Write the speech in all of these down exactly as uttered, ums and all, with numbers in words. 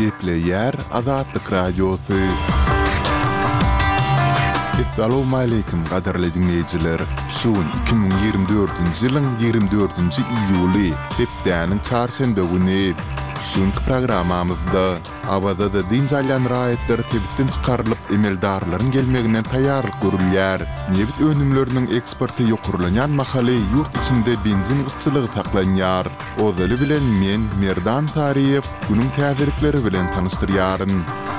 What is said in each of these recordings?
Gepleyer Azatlyk Radiosu. Assalamu alaykum gaderli dinleyijiler. Şuun iki bin ýygrimi dörtünji ýylyň ýygrimi dörtünji iýuly hepdäniň çarşembe güni şuň programamyzda awada din jalyan raýatlar tebitden çykarylyp emeldarlaryň gelmeginden taýýarlyk görülýär. Nebit önümleriniň eksporty ýokurlanýan mahaly ýurt içinde benzin gıççylygy saklanýar. Ozaly bilen men Merdan Tariýew günüň täzirikleri bilen tanystyryaryn.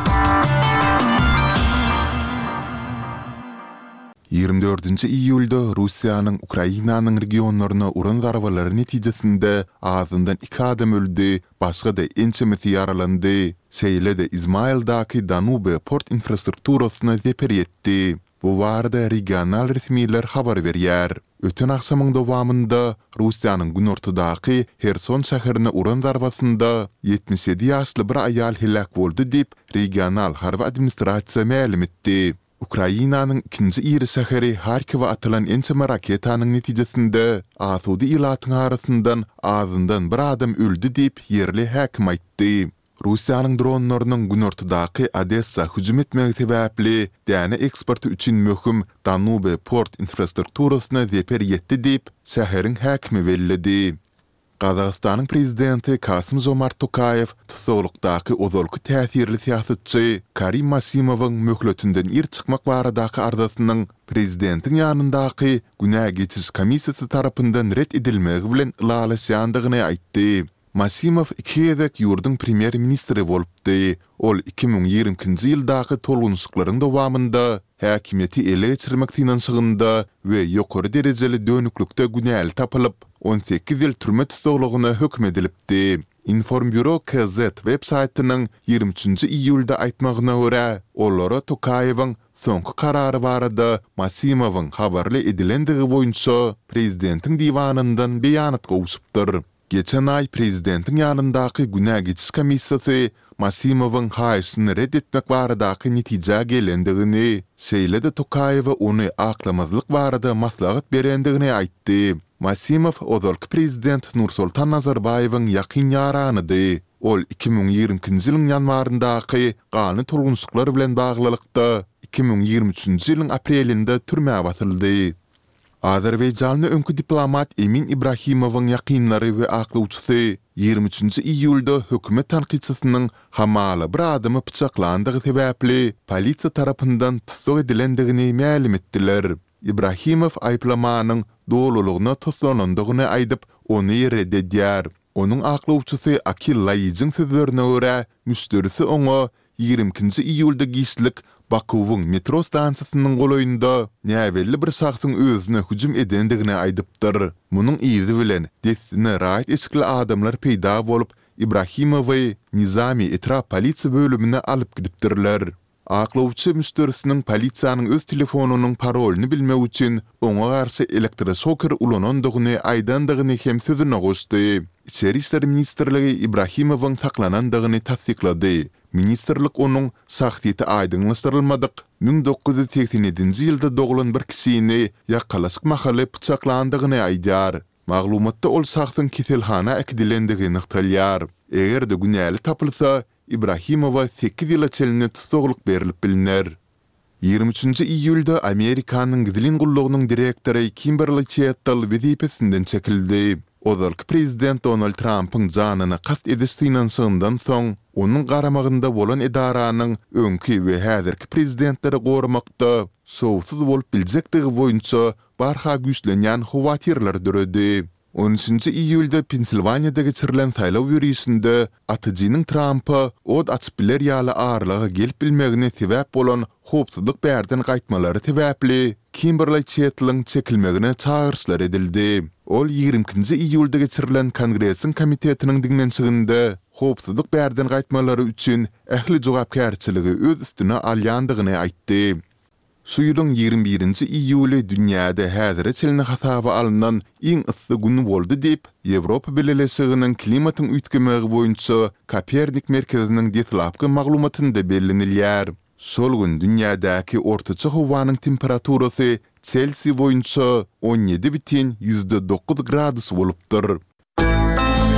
ýygrimi dörtünji iýulda Russiýanyň Ukrainanyň regionlaryna uran zarbalary netijesinde azyndan iki adam öldü, başga-da ençemeti ýaralandy. Şeýle-de Izmaildaky Danube port infrastrukturasyna zeper ýetdi. Bu barada regional resmiler habar berýär. Öten akşamyň dowamında Russiýanyň günortudaky Herson şäherine uran zarbasynda ýetmiş ýedi ýaşly bir aýal helak boldy diýip regional harby administrasiýa ma'lum etdi. Ukrainanyň ikinji iri şäheri Harkiwa atylan ençeme raketanyň netijesinde asudy ilatyň arasyndan azyndan bir adam öldü diýip ýerli häkim aýtdy. Russiýanyň dronlarynyň günortudaky Odessa hüjüm etmegi sebäpli däne eksporty üçin möhüm Danube port infrastrukturasyna zeper ýetdi diýip şäheriň häkimi bellädi. Gazagystanyň prezidenti Kasym-Jomart Tokayew tutuklukdaky ozalky täsirli siýasatçy Karim Masimowyň möhletünden ir çykmak baradaky arzasynyň prezidentiň ýanyndaky günä geçiş komissiýasy tarapyndan ret edilmegi bilen lalaşýandygyny aýtdy. Masimow iki ýezek ýurduň premier ministri bolupdy. Ol iki bin ýygrimi ýyldaky tolgunçlyklaryň dowamında häkimiýeti ele geçirmek tinançygynda we ýokary derejeli dönüklükde günäli tapylyp on sekiz ýyl türme tutuklugyna hökm edilipdi. Informbüro K Z web saytynyň ýygrimi üçinji iýulda aýtmagyna görä, olara Tokayewiň soňky karary barada Masimowyň habarly edilendigi boýunça prezidentiň diwanyndan beýanat gowşupdyr. Geçen ay prezidentiň ýanyndaky günä geçiş komissiýasy Masimowyň haýyşyny reddetmek baradaky netije gelendigini, şeýle-de Tokayew ony aklamazlyk barada maslahat berendigini aýtdy. Masimow ozalky prezident Nursultan Nazarbayewiň ýakyn ýaranydy. Ol iki bin ýygrimi ýylyň ýanwaryndaky gany tolgunçlyklar bilen baglylykda iki bin ýygrimi üçinji ýylyň aprelinde türmäge batyldy. Azerbaýjanyň öňkü diplomat Emin Ibrahimowyň ýakynlary we aklawçysy ýygrimi üçinji iýulda hökümet tanqidçisynyň hamaly bir adamy pyçaklandygy sebäpli polisiýa tarapyndan tutuk edilendigini ma'lum etdiler. Ibrahimow aýplamanyň dowlulygyna toslanandygyny aýdyp, ony reddedýär. Onuň aklawçysy Akil Laýyjyň sözlerine görä, müşterisi oňa ýygrimi iýulda gişlik Bakuwyň metro stansiýasynyň golaýynda näwelli bir şahsyň özüne hüjüm edendigini aýdypdyr. Munyň izi bilen destine raýat eşikli adamlar peýda bolup Ibrahimowy Nizami etrap polisiýa bölümine alyp gidipdirler. Aklawçy müşterisiniň polisiýanyň öz telefonunyň parolini bilmek üçin oňa garşy elektroşoker ulanandygyny aýdandygyny hem sözüne goşdy. İçeri işler ministrligi Ibrahimowyň saklanandygyny tasdiklady. Ministerlik onuň şahsiýeti aýdynlaşdyrylmadyk. bin dokuz ýüz seksen ýedinji ýylda doglan bir kişini ýakalasyk mahaly pyçaklandygyny aýdýar. Maglumatda ol şahsyň keselhana ekdilendigini ňyktylýar. Egerde günäli tapylsa, Ibrahimowa sekiz ýyla çeline tutukluk berilip biliner. ýygrimi üçinji iýulda Amerikanyň gizlin gullugynyň direktory Kimberly Chettle wezipesinden çekildi. Ozalky prezident Donald Trump'ın janyny kast ediş tinançygyndan soň onuň garamagynda bolan edaranyň öňkü we häzirki prezidentleri gorumakda sowsuz bolup biljekdigi boýunça barha güýçlenýän howatirler döredi. on üçinji iýulda Pensilvaniýada geçirilen saýlaw ýürüýüşinde atyjynyň Trump'a od açyp biler ýaly ağırlygy gelip bilmegine sebäp bolan howpsuzlyk bärden gaýtmalary sebäpli Kimberly Chettle'ň çekilmegine çağırşlar edildi. Ol ýygrimi iýulda geçirilen Kongresiň komitetiniň diňlençiginde howpsuzlyk bärden gaýtmalary üçin ähli jogapkärçiligi öz üstüne alýandygyny aýtdy. Şu ýylyň ýygrimi birinji iýuly dünýäde häzire çelini hasaba alynan iň ysy gün boldy diýip Ýewropa Birleşiginiň klimatyň üýtgemegi boýunça Kopernik merkeziniň detlapky maglumatynda bellenilýär. Şol gün dünýädäki ortaça howanyň temperaturasy Celsius boýunça on ýedi bitin yüzde dokuz gradus bolupdyr.